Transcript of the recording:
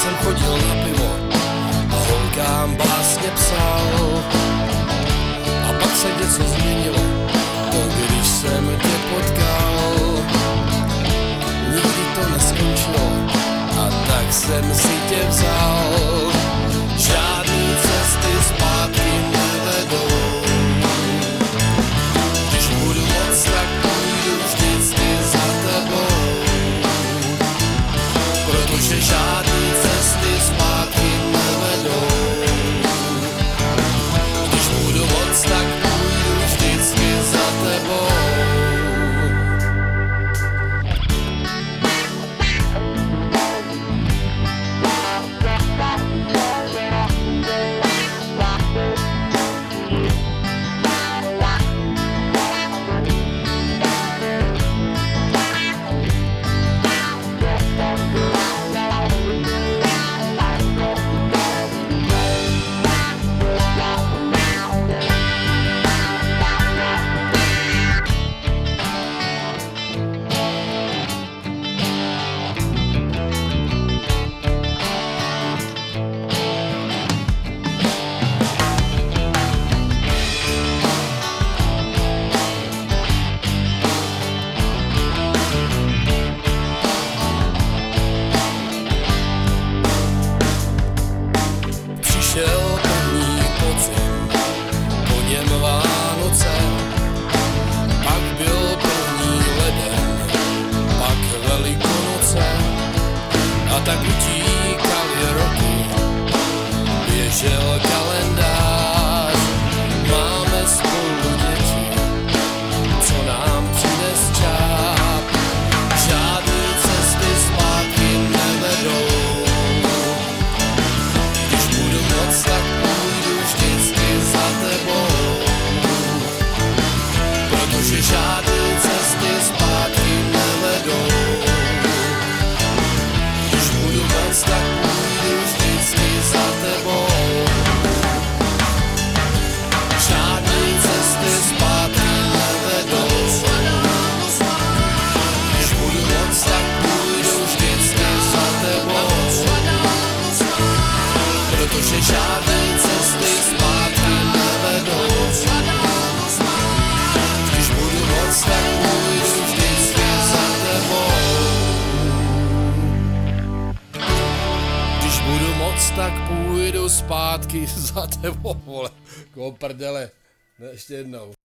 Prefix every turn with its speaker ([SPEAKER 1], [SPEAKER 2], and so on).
[SPEAKER 1] jsem chodil na pivo a holkám básně psal. A pak se něco změnilo, to když jsem tě potkal. Nikdy to neskončilo a tak jsem si tě vzal. Žádný cesty zpátky nevedou. Když budu moc, tak půjdu vždycky za tebou. Protože žádný cesty zpátky nevedou. Když budu moc, tak půjdu vždycky za tebou. Přišel první podzim, po něm Vánoce, pak byl první leden, pak Velikonoce. A tak utíkaly roky, běžel kalendář. Máme spolu děti, co nám přines čáp. Žádný cesty zpátky nevedou. Tak půjdu vždycky za tebou. Protože žádný cesty zpátky nevedou. Když budu moc, tak půjdu vždycky za tebou. Žádný cesty zpátky nevedou. Když budu moc, tak půjdu vždycky za tebou. Protože žádné cesty zpátky nevedou. Když budu moc, tak půjdu vždycky za tebou. Když budu moc, tak půjdu zpátky za tebou, vole. Ko prdele. Ještě jednou.